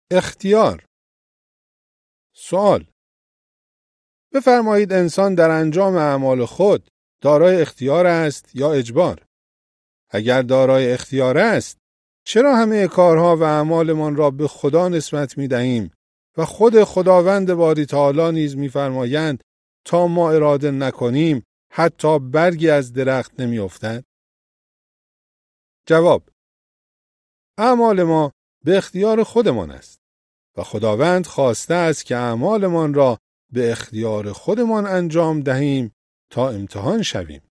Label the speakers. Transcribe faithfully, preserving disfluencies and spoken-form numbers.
Speaker 1: اختیار. سوال: بفرمایید انسان در انجام اعمال خود دارای اختیار است یا اجبار؟ اگر دارای اختیار است، چرا همه کارها و اعمالمان را به خدا نسبت می دهیم و خود خداوند باری تعالی نیز می فرمایند تا ما اراده نکنیم حتی برگی از درخت نمی افتد؟ جواب: اعمال ما به اختیار خودمان است و خداوند خواسته است که اعمالمان را به اختیار خودمان انجام دهیم تا امتحان شویم.